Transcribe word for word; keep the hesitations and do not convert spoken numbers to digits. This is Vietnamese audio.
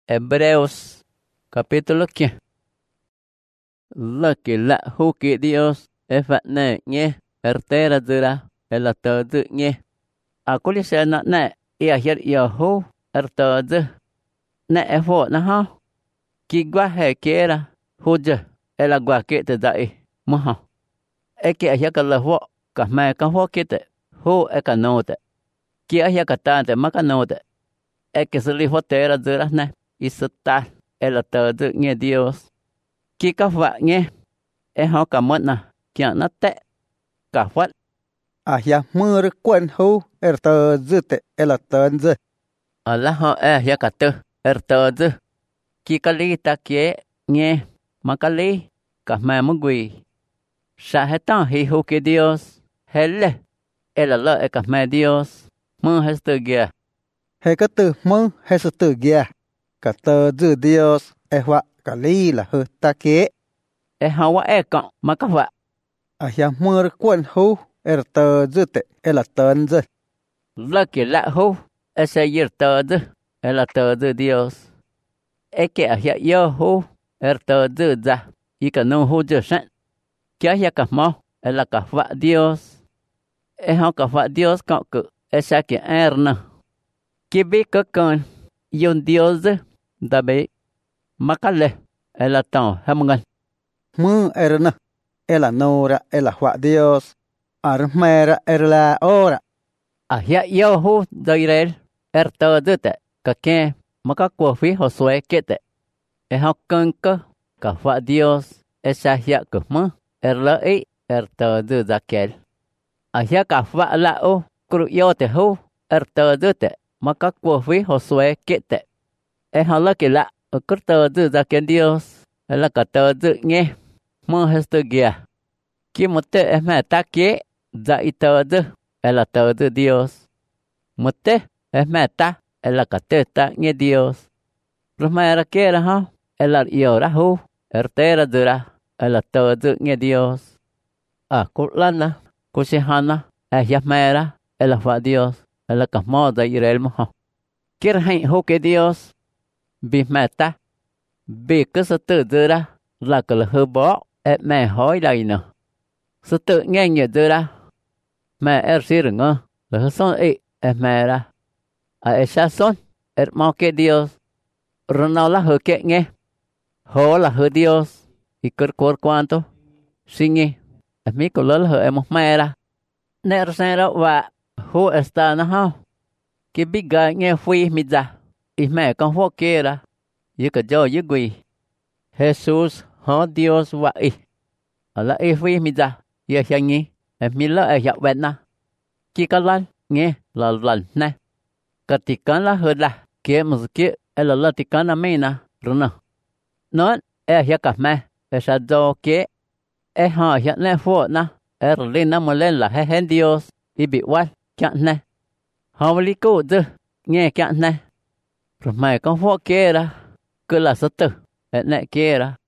Hebreos capítulo quince. Lo que la hu que Dios es fatne nye ertera dura el atadu nye. Akuli se na ne ia hier ia hu ertadu. Ne e fo na ha. Ki gwa he kera huja el agua que te dai moha. E que ahia ka la ho ka me ka ho que te hu e ka note. Ki ahia ka tante ma ka note. E que se li ho tera dura ne isata el atadu nye Dios. Ki ka fa nye e ho ka mona kia na te ka wat ahia mur quen hu ertadu te el atadu. ala ho e ahia ka te ertadu. Ki ka li ta kie nye ma ka li ka me mugui. Sa he tan hi hu ki Dios hele el ala e ka me Dios mu hestu gia. He ka tu mu hestu gia. Ka tadu Dios e wa ka li la hu ta ke. E ha wa e ka ma ka wa. Ahia mur quen hu ertadu te el atadu. La ki la hu e se yir tadu el atadu Dios. E que ahia yo hu ertadu za y ka no hu je shan. Ki ahia ka mo el ka wa Dios. E ha ka wa Dios ka ku e sa ki erna. Ki bi ka kan yon Dios da be makale el atan hamungan. Mu erna el anora el wa Dios. Armera er la ora. Ahia yo hu da irel ertadu te ka ke maka ko fi Josué kete. E ha kan ka ka wa Dios e sa hia ku mu er la e ertadu da kel. Ahia ka wa la o kru yo te hu ertadu te maka ko fi Josué kete. E ha la ke la ertadu da ken Dios e la ka tadu nye mu hestu gia. Ki mote e me ta ke da itadu e la tadu Dios. Mote e me ta e la ka te ta nye Dios. Rumera kera ha e la iora hu ertera dura e la tadu nye Dios. A kulana kusihana e yamera e la fa Dios e la ka moda irel moha. Kira hain hu ke Dios bi meta bi kusatu dura la ka la hu bo e me hoi lai no. Satu nghe nye dura me er sirunga la hu son e e mera. A esa son er mo ke Dios. Rona la hu ke nge. Ho la hu Dios. Y kur kur cuanto. Singi. E mi ko la hu emos mera. Ner sera wa hu esta na ha. Ki biga nge fui midza. Y me con ho kera. Y ka jo y gui. Jesus ho Dios wa i. Ala i fui midza. Y a ngi. E mi la e ya wena. Ki ka lan nge la lan ne. Katikan la hula ke muzki el la tikana mena runa. Non e ya ka me e sa do ke e ha ya ne fo na er lina molen la he hen Dios i bi wal kya ne. Ha wali ko de nge kya ne. Rumai kon fo ke ra ke la satu e ne ke ra